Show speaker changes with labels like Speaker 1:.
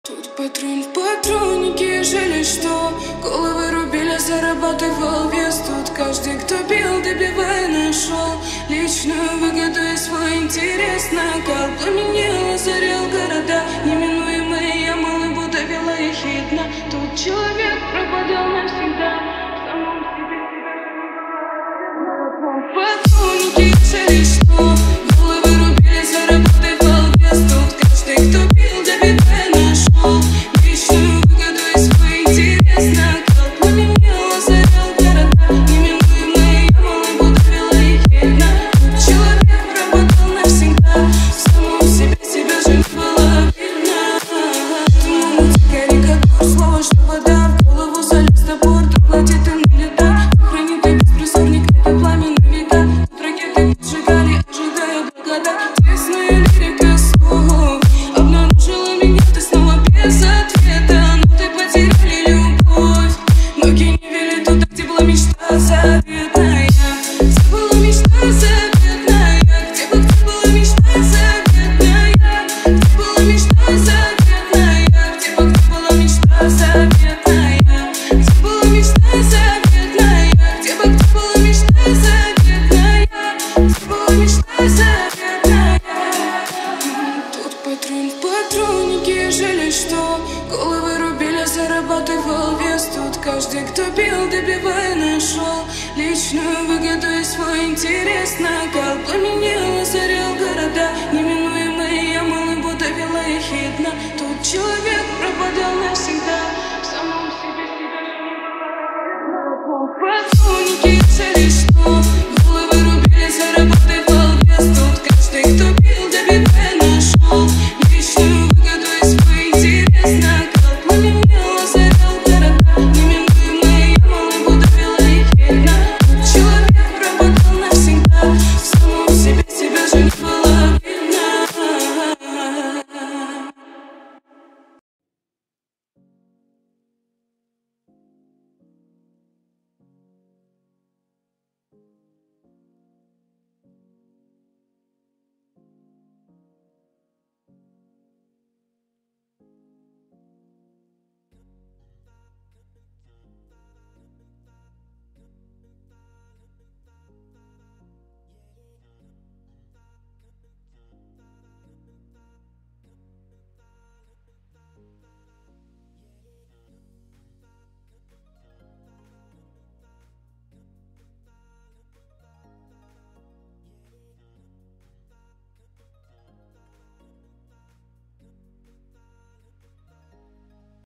Speaker 1: Тут патруль в патроннике, жили что головы рубили, зарабатывал вес. Тут каждый, кто пил, добивая, нашел личную выгоду и свой интерес. Накал пламенел, озарял города, неминуемые ямы, будто вела их видно. Тут человек пропадал навсегда, в самом себе себя патронники, жили что головы рубили, зарабатывал вес. Тут каждый, кто пил, добивая, нашел личную выгоду и свой интерес. Накал пламенел, озарял города, неминуемые ямы, будто вела их видно. Тут человек пропадал навсегда, в самом себе же не было видно. Думаю, карикатур, слово, что вода в голову залез топор. Тут платит и на лета, сохранит и беспризорник, это пламя на века. Тут ракеты поджигали, ожидая благодать. Тесная лирика слов обнаружила меня, ты снова без ответа. Но ты потеряли любовь, ноги не вели туда, где была мечта заветная. Где была мечта заветная, где была мечта заветная, где была мечта заветная, где была мечта заветная, где была мечта заветная, где была мечта заветная, где была мечта заветная. Тут патруль в патроннике, жили что головы рубили, зарабатывал вес. Тут каждый, кто пил, добивая, нашел личную выгоду и свой интерес. Накал пламенел, озарял города, неминуемые ямы, будто вела их видно. Тут человек пропадал навсегда, в самом себе же не было видно. Патронники, жили что